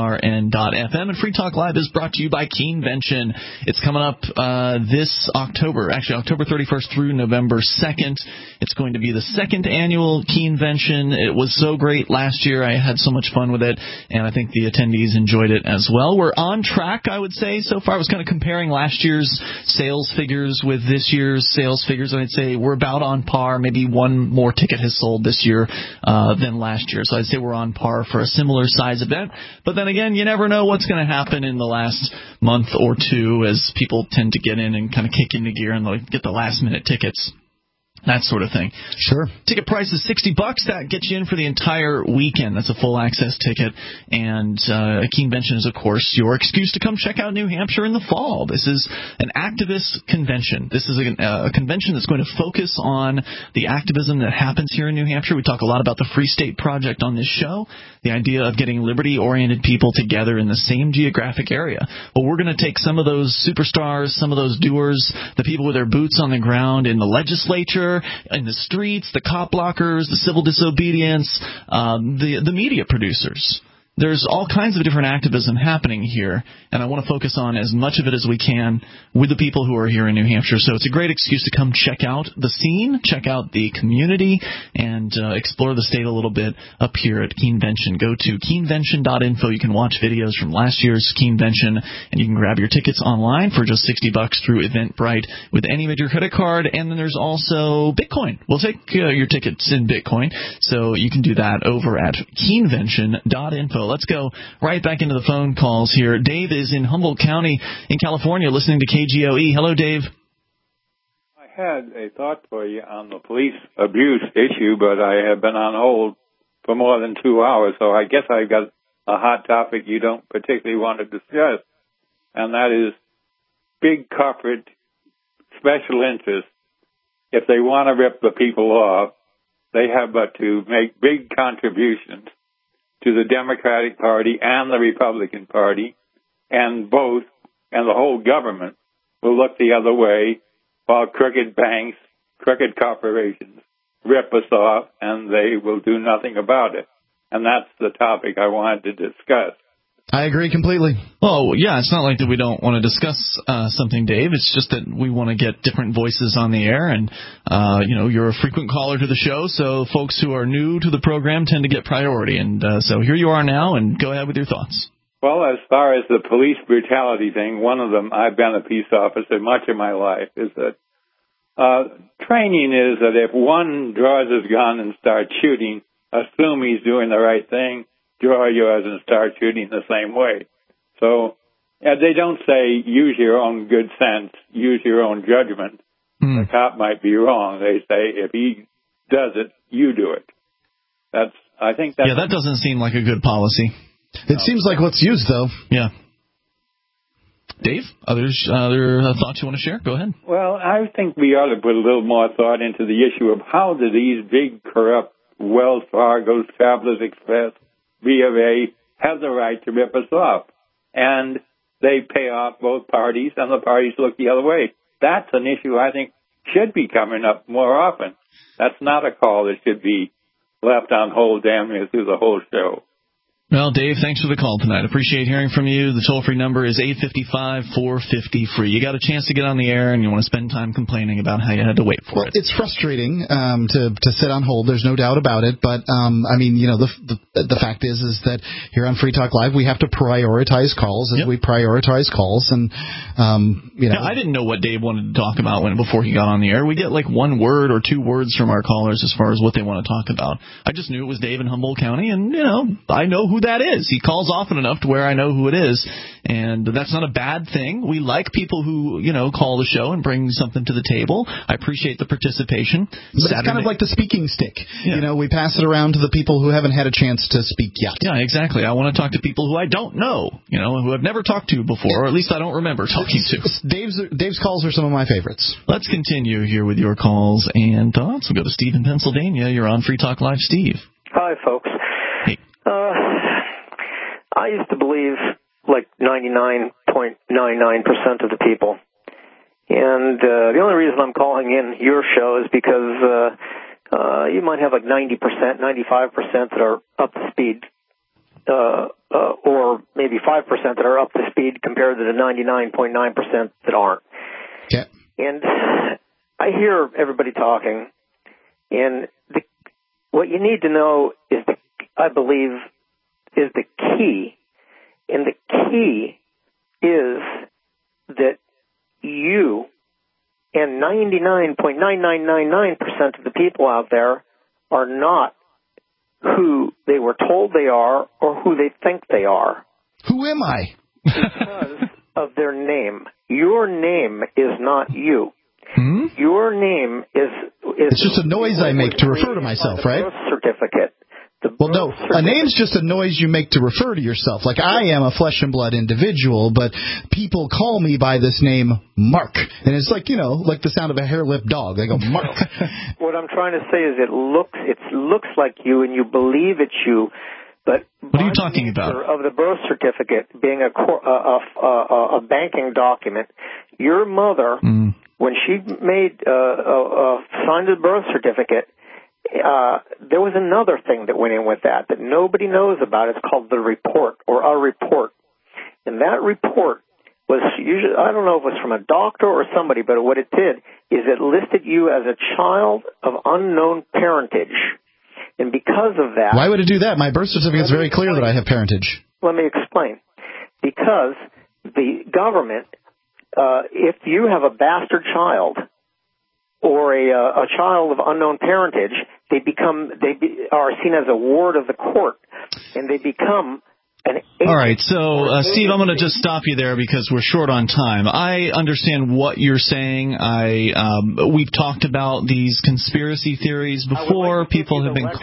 LRN.FM. And Free Talk Live is brought to you by Keenvention. It's coming up this October, actually October 31st through November 2nd. It's going to be the second annual Keenvention. It was so great last year. I had so much fun with it, and I think the attendees enjoyed it as well. We're on track, I would say, so far. I was kind of comparing last year's sales figures with this year's sales figures, and I'd say we're about on par. Maybe one more ticket has sold this year than last year, so I'd say we're on par for a similar size event. But then again, you never know what's going to happen in the last month or two, as people tend to get in and kind of kick into gear and get the last-minute tickets. That sort of thing. Sure. Ticket price is $60. That gets you in for the entire weekend. That's a full access ticket. And Keenvention is, of course, your excuse to come check out New Hampshire in the fall. This is an activist convention. This is a convention that's going to focus on the activism that happens here in New Hampshire. We talk a lot about the Free State Project on this show, the idea of getting liberty-oriented people together in the same geographic area. Well, we're going to take some of those superstars, some of those doers, the people with their boots on the ground in the legislature, in the streets, the cop blockers, the civil disobedience, the media producers. There's all kinds of different activism happening here, and I want to focus on as much of it as we can with the people who are here in New Hampshire. So it's a great excuse to come check out the scene, check out the community, and explore the state a little bit up here at Keenvention. Go to keenvention.info. You can watch videos from last year's Keenvention, and you can grab your tickets online for just $60 through Eventbrite with any major credit card. And then there's also Bitcoin. We'll take your tickets in Bitcoin, so you can do that over at keenvention.info. Let's go right back into the phone calls here. Dave is in Humboldt County in California listening to KGOE. Hello, Dave. Hi. had a thought for you on the police abuse issue, but I have been on hold for more than 2 hours, so I guess I've got a hot topic you don't particularly want to discuss, and that is big corporate special interests. If they want to rip the people off, they have but to make big contributions to the Democratic Party and the Republican Party, and both, and the whole government will look the other way while crooked banks, crooked corporations rip us off, and they will do nothing about it. And that's the topic I wanted to discuss. I agree completely. Oh, yeah, it's not like that we don't want to discuss something, Dave. It's just that we want to get different voices on the air, and, you're a frequent caller to the show, so folks who are new to the program tend to get priority. And so here you are now, and go ahead with your thoughts. Well, as far as the police brutality thing, one of them, I've been a peace officer much of my life, is that training is that if one draws his gun and starts shooting, assume he's doing the right thing, draw yours and start shooting the same way. So they don't say use your own good sense, use your own judgment. The cop might be wrong. They say if he does it, you do it. I think that's... Yeah, that doesn't seem like a good policy. It seems like what's used, though. Yeah. Dave, other thoughts you want to share? Go ahead. Well, I think we ought to put a little more thought into the issue of how do these big corrupt Wells Fargo, Travelers Express, B of A have the right to rip us off. And they pay off both parties, and the parties look the other way. That's an issue I think should be coming up more often. That's not a call that should be left on hold damn near through the whole show. Well, Dave, thanks for the call tonight. Appreciate hearing from you. The toll-free number is 855-450-FREE. You got a chance to get on the air, and you want to spend time complaining about how you had to wait for it. It's frustrating to sit on hold. There's no doubt about it. But, the fact is that here on Free Talk Live, we have to prioritize calls as we prioritize calls. And, Yeah, I didn't know what Dave wanted to talk about before he got on the air. We get like one word or two words from our callers as far as what they want to talk about. I just knew it was Dave in Humboldt County, and, I know who that is. He calls often enough to where I know who it is, and that's not a bad thing. We like people who, call the show and bring something to the table. I appreciate the participation. But it's kind of like the speaking stick. Yeah. We pass it around to the people who haven't had a chance to speak yet. Yeah, exactly. I want to talk to people who I don't know, who I've never talked to before, or at least I don't remember talking to. Dave's calls are some of my favorites. Let's continue here with your calls and thoughts. We'll go to Steve in Pennsylvania. You're on Free Talk Live, Steve. Hi, folks. Hey. I used to believe like 99.99% of the people. And the only reason I'm calling in your show is because you might have like 90%, 95% that are up to speed, or maybe 5% that are up to speed compared to the 99.9% that aren't. Yeah. And I hear everybody talking, and what you need to know is, I believe, is the key. And the key is that you and 99.9999% of the people out there are not who they were told they are or who they think they are. Who am I? Because of their name. Your name is not you. Your name is it's just a noise I make to refer to myself, right? Birth certificate. Well, no, a name's just a noise you make to refer to yourself. Like, I am a flesh and blood individual, but people call me by this name, Mark. And it's like, like the sound of a hair-lipped dog. They go, Mark. What I'm trying to say is it looks like you and you believe it's you, but what are you talking about? Of the birth certificate being a banking document, your mother, when she signed the birth certificate, there was another thing that went in with that nobody knows about. It's called the report or a report. And that report was usually, I don't know if it was from a doctor or somebody, but what it did is it listed you as a child of unknown parentage. And because of that... Why would it do that? My birth certificate is very clear that I have parentage. Let me explain. Because the government, if you have a bastard child or a child of unknown parentage, they are seen as a ward of the court, and they become All right, so Steve, I'm going to just stop you there because we're short on time. I understand what you're saying. We've talked about these conspiracy theories before. People have been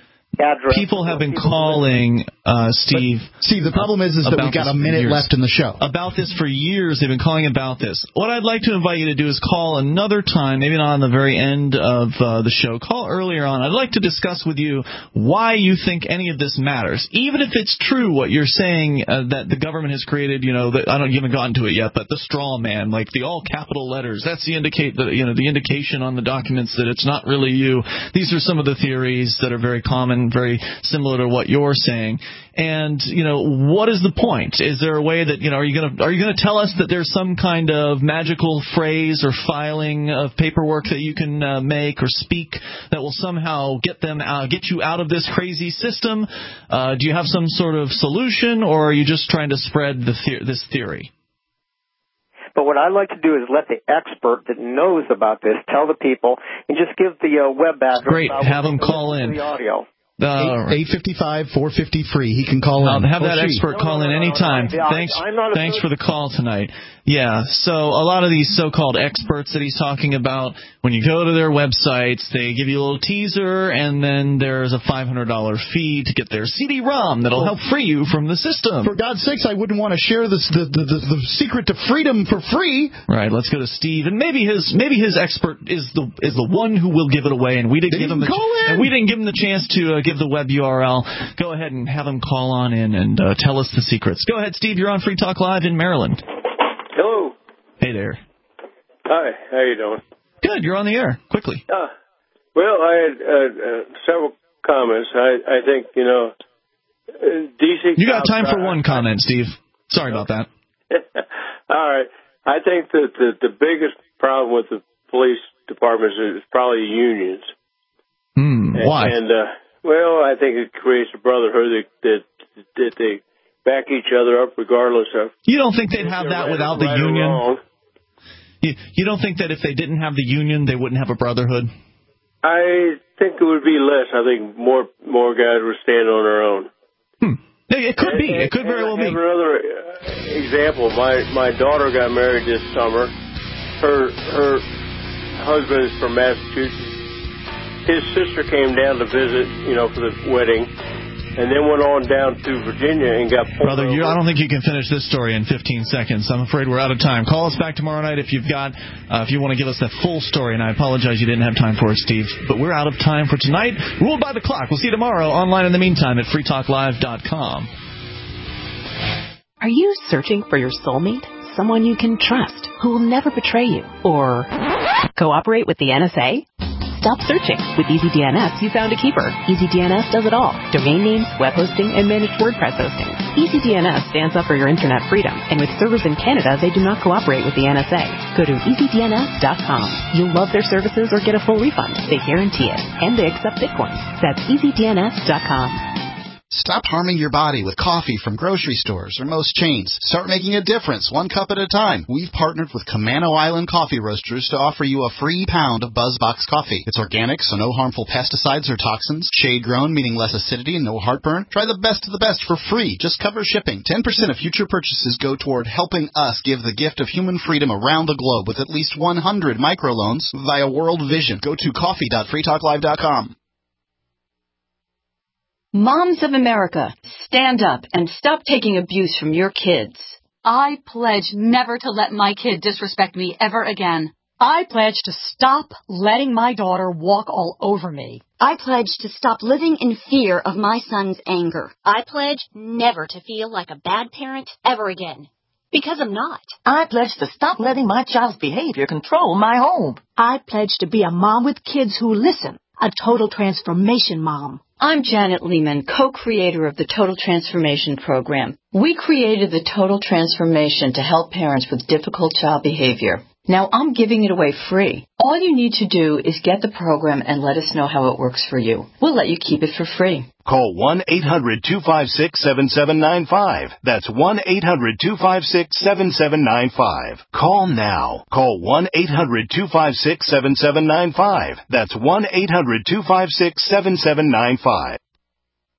calling, Steve. Steve, the problem is that we've got a minute left in the show. About this for years. They've been calling about this. What I'd like to invite you to do is call another time, maybe not on the very end of the show. Call earlier on. I'd like to discuss with you why you think any of this matters. Even if it's true what you're saying, that the government has created, you haven't gotten to it yet, but the straw man, like the all capital letters, that's the indication on the documents that it's not really you. These are some of the theories that are very common, very similar to what you're saying. And, what is the point? Is there a way that, are you going to tell us that there's some kind of magical phrase or filing of paperwork that you can make or speak that will somehow get you out of this crazy system? Do you have some sort of solution, or are you just trying to spread this theory? But what I'd like to do is let the expert that knows about this tell the people, and just give the web address. Great. Have them call in. The audio. 855-450-FREE. He can call in. Have that expert call in anytime. Thanks for the call tonight. Yeah, so a lot of these so-called experts that he's talking about, when you go to their websites, they give you a little teaser, and then there's a $500 fee to get their CD-ROM that'll help free you from the system. For God's sakes, I wouldn't want to share the secret to freedom for free. Right, let's go to Steve, and maybe his expert is the one who will give it away, and we didn't give him the chance to give the web URL. Go ahead and have him call on in and tell us the secrets. Go ahead, Steve. You're on Free Talk Live in Maryland. Hello. Hey there. Hi. How you doing? Good. You're on the air. Quickly. Well, I had several comments. I think, DC... You got time for one comment, Steve. Sorry about that. All right. I think that the biggest problem with the police departments is probably unions. Why? Well, I think it creates a brotherhood that they back each other up regardless of... You don't think they'd have that without the union? You don't think that if they didn't have the union, they wouldn't have a brotherhood? I think it would be less. I think more guys would stand on their own. It could be. It could very well be. I have another example. My daughter got married this summer. Her husband is from Massachusetts. His sister came down to visit, for the wedding, and then went on down to Virginia and got pulled over. I don't think you can finish this story in 15 seconds. I'm afraid we're out of time. Call us back tomorrow night if you want to give us that full story, and I apologize you didn't have time for it, Steve. But we're out of time for tonight. Ruled by the clock. We'll see you tomorrow online in the meantime at freetalklive.com. Are you searching for your soulmate? Someone you can trust, who will never betray you or cooperate with the NSA? Stop searching. With EasyDNS, you found a keeper. EasyDNS does it all. Domain names, web hosting, and managed WordPress hosting. EasyDNS stands up for your internet freedom, and with servers in Canada, they do not cooperate with the NSA. Go to EasyDNS.com. You'll love their services or get a full refund. They guarantee it, and they accept Bitcoin. That's EasyDNS.com. Stop harming your body with coffee from grocery stores or most chains. Start making a difference, one cup at a time. We've partnered with Camano Island Coffee Roasters to offer you a free pound of BuzzBox coffee. It's organic, so no harmful pesticides or toxins. Shade-grown, meaning less acidity and no heartburn. Try the best of the best for free. Just cover shipping. 10% of future purchases go toward helping us give the gift of human freedom around the globe with at least 100 microloans via World Vision. Go to coffee.freetalklive.com. Moms of America, stand up and stop taking abuse from your kids. I pledge never to let my kid disrespect me ever again. I pledge to stop letting my daughter walk all over me. I pledge to stop living in fear of my son's anger. I pledge never to feel like a bad parent ever again. Because I'm not. I pledge to stop letting my child's behavior control my home. I pledge to be a mom with kids who listen, a total transformation mom. I'm Janet Lehman, co-creator of the Total Transformation Program. We created the Total Transformation to help parents with difficult child behavior. Now I'm giving it away free. All you need to do is get the program and let us know how it works for you. We'll let you keep it for free. Call 1-800-256-7795. That's 1-800-256-7795. Call now. Call 1-800-256-7795. That's 1-800-256-7795.